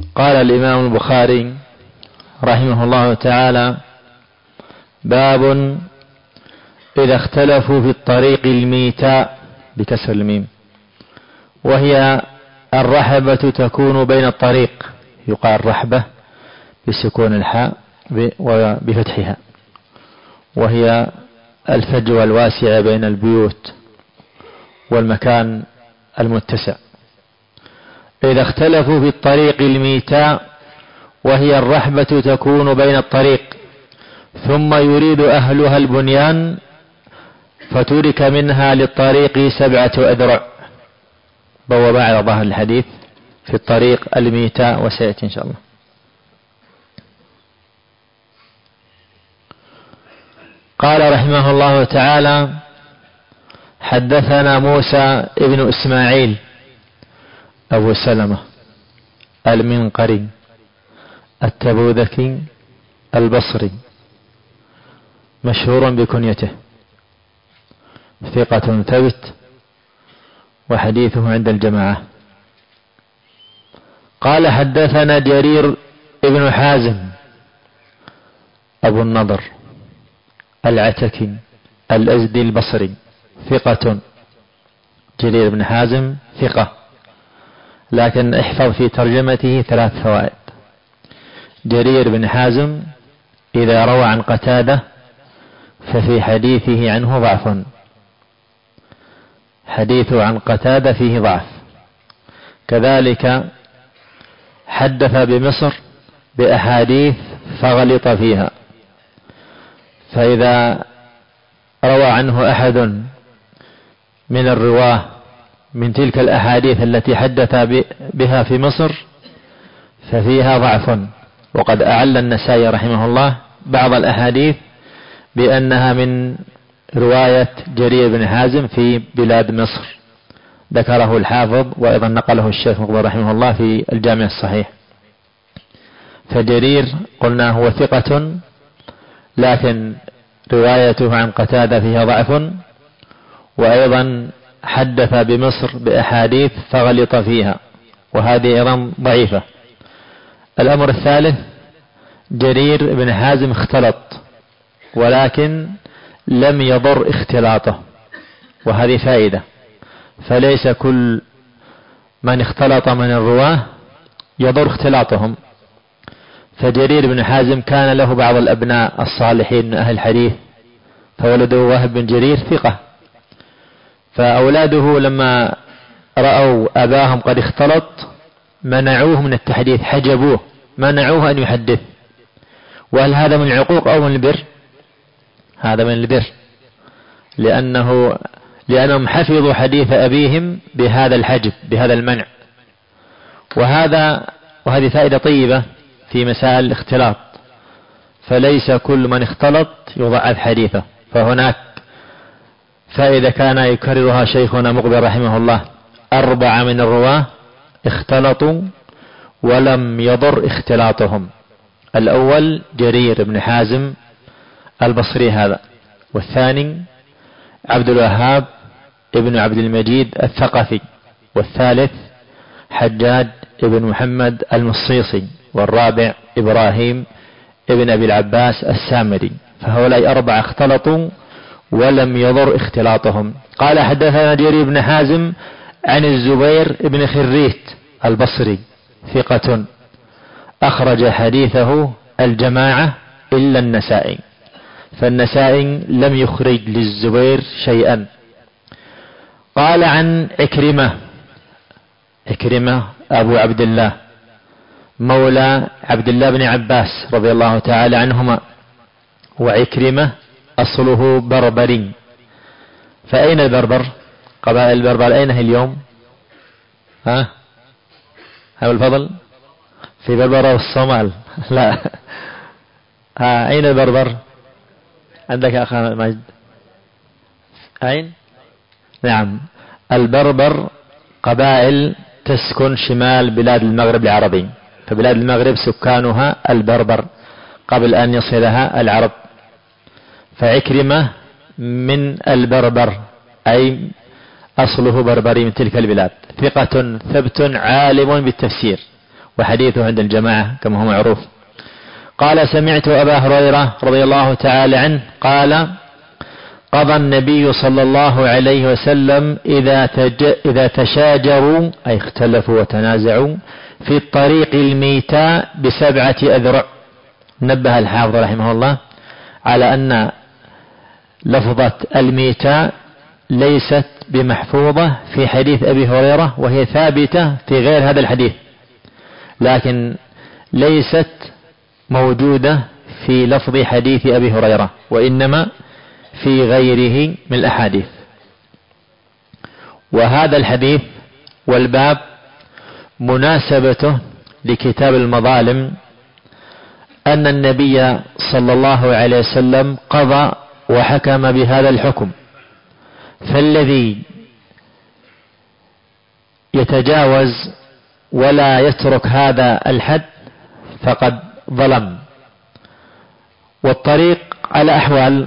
قال الإمام البخاري رحمه الله تعالى: باب إذا اختلفوا في الطريق الميتاء بكسر الميم، وهي الرحبة تكون بين الطريق، يقال رحبة بسكون الحاء وبفتحها، وهي الفجوة الواسعة بين البيوت والمكان المتسع. إذا اختلفوا في الطريق الميتاء، وهي الرحبة تكون بين الطريق ثم يريد أهلها البنيان، فترك منها للطريق 7 أذرع. بواب على ظهر الحديث في الطريق الميتاء، وسيأتي إن شاء الله. قال رحمه الله تعالى: حدثنا موسى ابن إسماعيل أبو سلمة المنقري التبوذكي البصري، مشهور بكنيته، ثقة ثبت، وحديثه عند الجماعة. قال: حدثنا جرير ابن حازم أبو النضر العتكي الأزدي البصري، ثقة. جرير بن حازم ثقة، لكن احفظ في ترجمته 3 فوائد. جرير بن حازم إذا روى عن قتادة ففي حديثه عنه ضعف، حديثه عن قتادة فيه ضعف. كذلك حدث بمصر بأحاديث فغلط فيها، فإذا روى عنه أحد من الرواه من تلك الأحاديث التي حدث بها في مصر ففيها ضعف. وقد أعل النسائي رحمه الله بعض الأحاديث بأنها من رواية جرير بن حازم في بلاد مصر، ذكره الحافظ، وأيضا نقله الشيخ مقبل رحمه الله في الجامع الصحيح. فجرير قلنا هو ثقة، لكن روايته عن قتادة فيها ضعف، وأيضا حدث بمصر بأحاديث فغلط فيها، وهذه أيضا ضعيفة. الأمر الثالث: جرير بن حازم اختلط، ولكن لم يضر اختلاطه، وهذه فائدة. فليس كل من اختلط من الرواه يضر اختلاطهم. فجرير بن حازم كان له بعض الأبناء الصالحين من أهل الحديث، فولده وهب بن جرير ثقة، فأولاده لما رأوا أباهم قد اختلط منعوه من التحديث، حجبوه، منعوه أن يحدث. وهل هذا من العقوق أو من البر؟ هذا من البر، لأنهم حفظوا حديث أبيهم بهذا الحجب، بهذا المنع. وهذه فائدة طيبة في مسائل الاختلاط. فليس كل من اختلط يضعف حديثه، فهناك فإذا كان يكررها شيخنا مقبل رحمه الله: 4 من الرواه اختلطوا ولم يضر اختلاطهم. الأول جرير بن حازم البصري هذا، والثاني عبد الوهاب ابن عبد المجيد الثقفي، والثالث حجاج ابن محمد المصيصي، والرابع إبراهيم ابن أبي العباس السامري. فهؤلاء 4 اختلطوا ولم يضر اختلاطهم. قال: حدثنا جرير بن حازم عن الزبير بن خريت البصري، ثقة، أخرج حديثه الجماعة إلا النسائي، فالنسائي لم يخرج للزبير شيئا. قال: عن عكرمة أبو عبد الله مولى عبد الله بن عباس رضي الله تعالى عنهما، وعكرمة أصله بربري. فأين البربر؟ قبائل البربر أين هي اليوم؟ ها الفضل؟ في بربر والصومال؟ لا. أين البربر؟ عندك يا أخي ماجد؟ أين؟ نعم، البربر قبائل تسكن شمال بلاد المغرب العربي، فبلاد المغرب سكانها البربر قبل أن يصلها العرب. فعكرمة من البربر، أي أصله بربري من تلك البلاد، ثقة ثبت عالم بالتفسير، وحديثه عند الجماعة كما هو معروف. قال: سمعت أبا هريرة رضي الله تعالى عنه قال: قضى النبي صلى الله عليه وسلم إذا تشاجروا أي اختلفوا وتنازعوا في الطريق الميتاء ب7 أذرع. نبه الحافظ رحمه الله على أن لفظة الميتاء ليست بمحفوظة في حديث أبي هريرة، وهي ثابتة في غير هذا الحديث، لكن ليست موجودة في لفظ حديث أبي هريرة، وإنما في غيره من الأحاديث. وهذا الحديث والباب مناسبته لكتاب المظالم أن النبي صلى الله عليه وسلم قضى وحكم بهذا الحكم، فالذي يتجاوز ولا يترك هذا الحد فقد ظلم. والطريق على أحوال.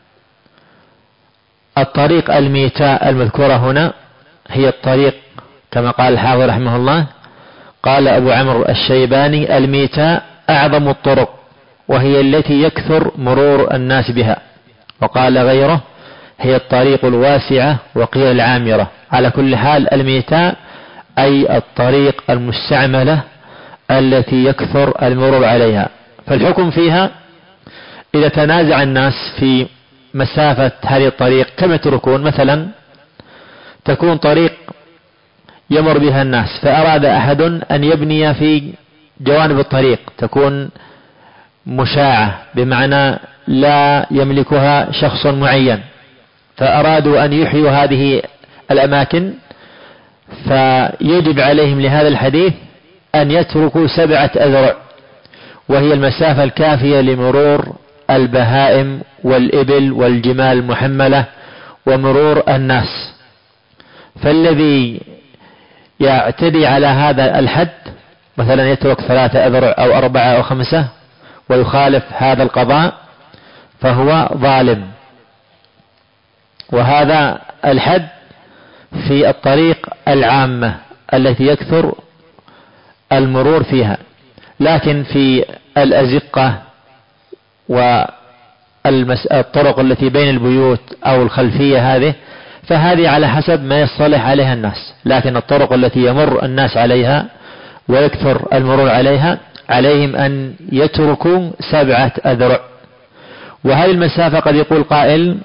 الطريق الميتاء المذكورة هنا هي الطريق كما قال الحافظ رحمه الله، قال أبو عمرو الشيباني: الميتاء أعظم الطرق، وهي التي يكثر مرور الناس بها. وقال غيره: هي الطريق الواسعة وقيل العامرة. على كل حال الميتاء أي الطريق المستعملة التي يكثر المرور عليها. فالحكم فيها إذا تنازع الناس في مسافة هذه الطريق كم يتركون. مثلا تكون طريق يمر بها الناس، فأراد أحد أن يبني في جوانب الطريق، تكون مشاعة بمعنى لا يملكها شخص معين، فأرادوا أن يحيوا هذه الأماكن، فيجب عليهم لهذا الحديث أن يتركوا 7 أذرع، وهي المسافة الكافية لمرور البهائم والإبل والجمال المحملة ومرور الناس. فالذي يعتدي على هذا الحد مثلا يترك 3 أذرع أو 4 أو 5 ويخالف هذا القضاء فهو ظالم. وهذا الحد في الطريق العامة التي يكثر المرور فيها، لكن في الأزقة والطرق التي بين البيوت أو الخلفية فهذه على حسب ما يصطلح عليها الناس، لكن الطرق التي يمر الناس عليها ويكثر المرور عليها عليهم أن يتركوا 7 أذرع. وهذه المسافة قد يقول قائل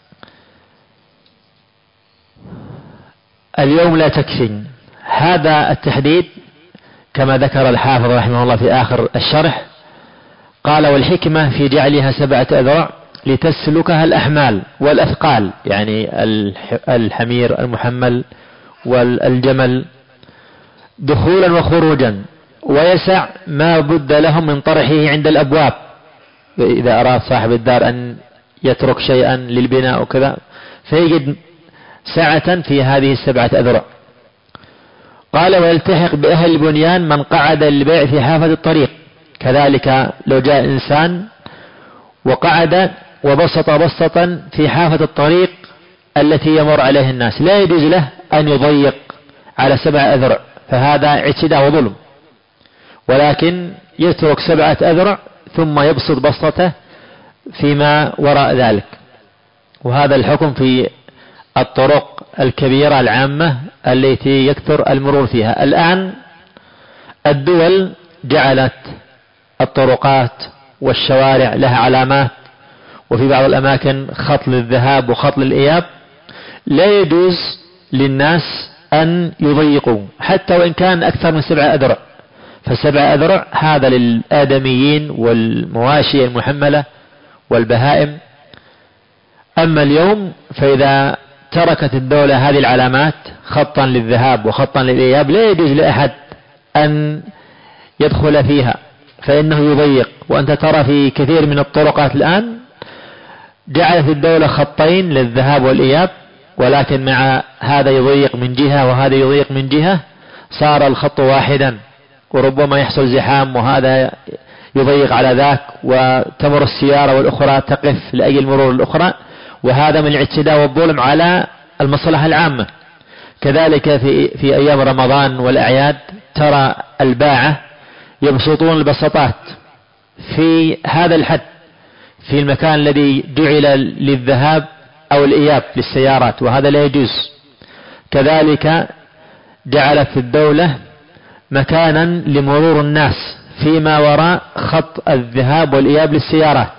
اليوم لا تكفي. هذا التحديد كما ذكر الحافظ رحمه الله في آخر الشرح، قال: والحكمة في جعلها 7 أذرع لتسلكها الأحمال والأثقال، يعني الحمير المحمل والجمل دخولا وخروجا، ويسع ما بد لهم من طرحه عند الأبواب، إذا أراد صاحب الدار أن يترك شيئا للبناء وكذا فيجد سعة في هذه 7 أذرع. قال: ويلتحق بأهل البنيان من قعد للبيع في حافة الطريق. كذلك لو جاء إنسان وقعد وبسط بسطا في حافة الطريق التي يمر عليه الناس، لا يجوز له أن يضيق على 7 أذرع، فهذا اعتداء وظلم، ولكن يترك 7 أذرع ثم يبسط بسطته فيما وراء ذلك. وهذا الحكم في الطرق الكبيرة العامة التي يكثر المرور فيها. الآن الدول جعلت الطرقات والشوارع لها علامات، وفي بعض الأماكن خط للذهاب وخط للإياب. لا يجوز للناس أن يضيقوا حتى وإن كان أكثر من 7 أذرع، ف7 أذرع هذا للآدميين والمواشي المحملة والبهائم. أما اليوم فإذا تركت الدولة هذه العلامات خطا للذهاب وخطا للإياب لا يجوز لأحد أن يدخل فيها، فإنه يضيق. وأنت ترى في كثير من الطرقات الآن جعلت الدولة خطين للذهاب والإياب، ولكن مع هذا يضيق من جهة وهذا يضيق من جهة، صار الخط واحدا، وربما يحصل زحام وهذا يضيق على ذاك، وتمر السيارة والأخرى تقف لأجل مرور الأخرى، وهذا من الاعتداء والظلم على المصلحة العامة. كذلك في أيام رمضان والأعياد ترى الباعة يبسطون البسطات في هذا الحد في المكان الذي جعل للذهاب أو الإياب للسيارات، وهذا لا يجوز. كذلك جعلت الدولة مكانا لمرور الناس فيما وراء خط الذهاب والإياب للسيارات،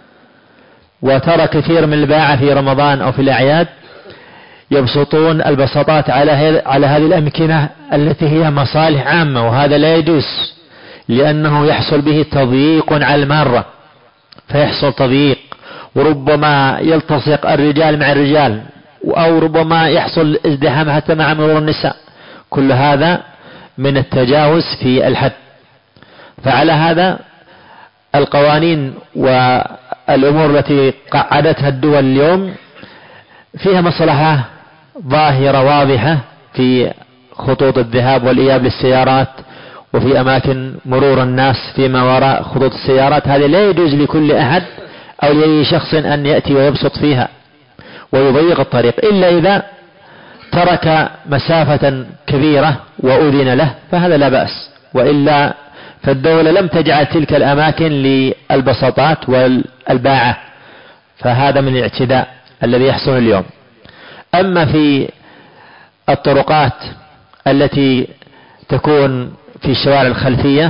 وترى كثير من الباعة في رمضان أو في الأعياد يبسطون البساطات على هذه الأمكنة التي هي مصالح عامة، وهذا لا يجوز لأنه يحصل به تضييق على المارة، فيحصل تضييق وربما يلتصق الرجال مع الرجال، أو ربما يحصل ازدحام حتى مع مرور النساء. كل هذا من التجاوز في الحد. فعلى هذا القوانين والأمور التي قعدتها الدول اليوم فيها مصلحة ظاهرة واضحة في خطوط الذهاب والإياب للسيارات وفي أماكن مرور الناس فيما وراء خطوط السيارات. هذه لا يجوز لكل أحد أو لأي شخص أن يأتي ويبسط فيها ويضيق الطريق، إلا إذا ترك مسافة كبيرة وأذن له فهذا لا بأس، وإلا فالدولة لم تجعل تلك الأماكن للبساطات والباعة، فهذا من الاعتداء الذي يحصل اليوم. أما في الطرقات التي تكون في الشوارع الخلفية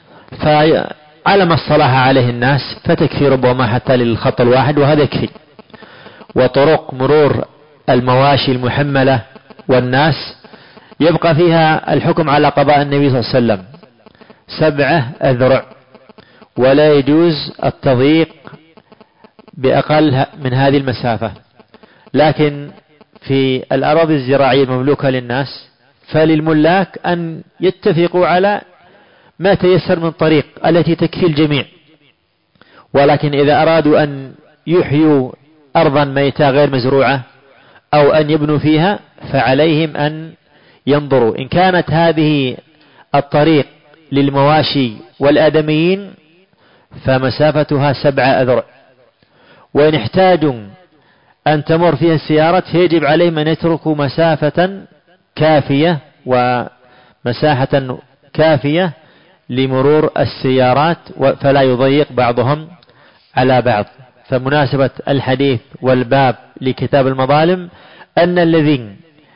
فعلى ما اصطلح عليه الناس فتكفي ربما حتى للخط الواحد، وهذا يكفي. وطرق مرور المواشي المحملة والناس يبقى فيها الحكم على قضاء النبي صلى الله عليه وسلم 7 أذرع، ولا يجوز التضييق بأقل من هذه المسافة. لكن في الأراضي الزراعية المملوكة للناس فللملاك أن يتفقوا على ما تيسر من طريق التي تكفي الجميع، ولكن إذا أرادوا أن يحيوا أرضا ميتة غير مزروعة أو أن يبنوا فيها فعليهم أن ينظروا إن كانت هذه الطريق للمواشي والآدميين فمسافتها 7 أذرع، وإن احتاجوا أن تمر فيها السيارات فيجب عليهم أن يتركوا مسافة كافية ومساحة كافية لمرور السيارات فلا يضيق بعضهم على بعض. فمناسبة الحديث والباب لكتاب المظالم أن الذي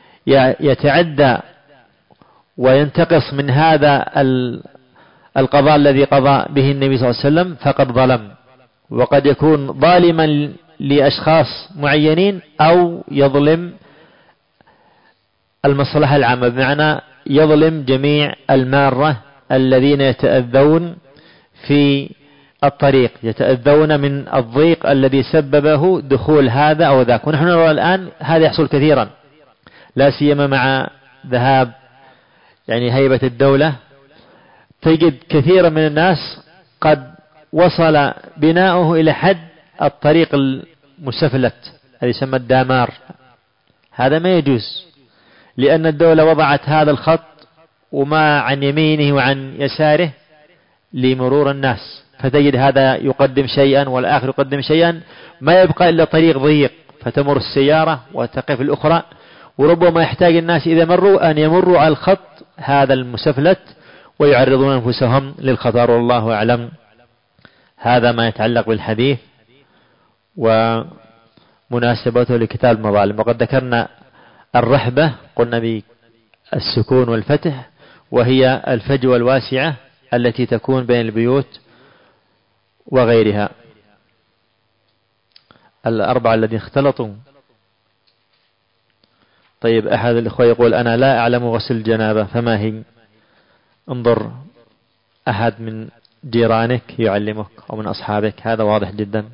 يتعدى وينتقص من هذا القضاء الذي قضى به النبي صلى الله عليه وسلم فقد ظلم، وقد يكون ظالما لأشخاص معينين أو يظلم المصلحة العامة، بمعنى يظلم جميع المارة الذين يتأذون في الطريق، يتأذون من الضيق الذي سببه دخول هذا أو ذاك. ونحن نرى الآن هذا يحصل كثيرا، لا سيما مع ذهاب هيبة الدولة، تجد كثيرا من الناس قد وصل بناؤه إلى حد الطريق المسفلت الذي يسمى الدامار. هذا ما يجوز، لأن الدولة وضعت هذا الخط وما عن يمينه وعن يساره لمرور الناس، فتجد هذا يقدم شيئا والآخر يقدم شيئا، ما يبقى إلا طريق ضيق فتمر السيارة وتقف الأخرى، وربما يحتاج الناس إذا مروا أن يمروا على الخط هذا المسفلت ويعرضون أنفسهم للخطر، والله أعلم. هذا ما يتعلق بالحديث ومناسبته لكتاب المظالم. وقد ذكرنا الرحبة قلنا بالسكون والفتح، وهي الفجوة الواسعة التي تكون بين البيوت وغيرها. 4 الذين اختلطوا. طيب، أحد الإخوة يقول أنا لا أعلم غسل الجنابة فما هي؟ انظر أحد من جيرانك يعلمك أو من أصحابك، هذا واضح جدا.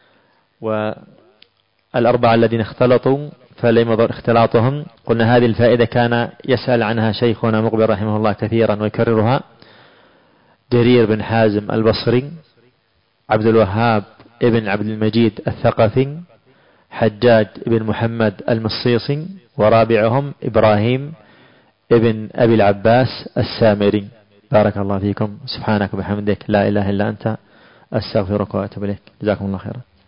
وال4 الذين اختلطوا فلم يضر اختلاطهم. قلنا هذه الفائدة كان يسأل عنها شيخنا مقبل رحمه الله كثيرا ويكررها. جرير بن حازم البصري، عبد الوهاب ابن عبد المجيد الثقفي، حجاج ابن محمد المصيصي، ورابعهم إبراهيم ابن أبي العباس السامري. بارك الله فيكم، سبحانك وبحمدك لا إله إلا أنت أستغفرك وأتوب إليك. جزاكم الله خيرا.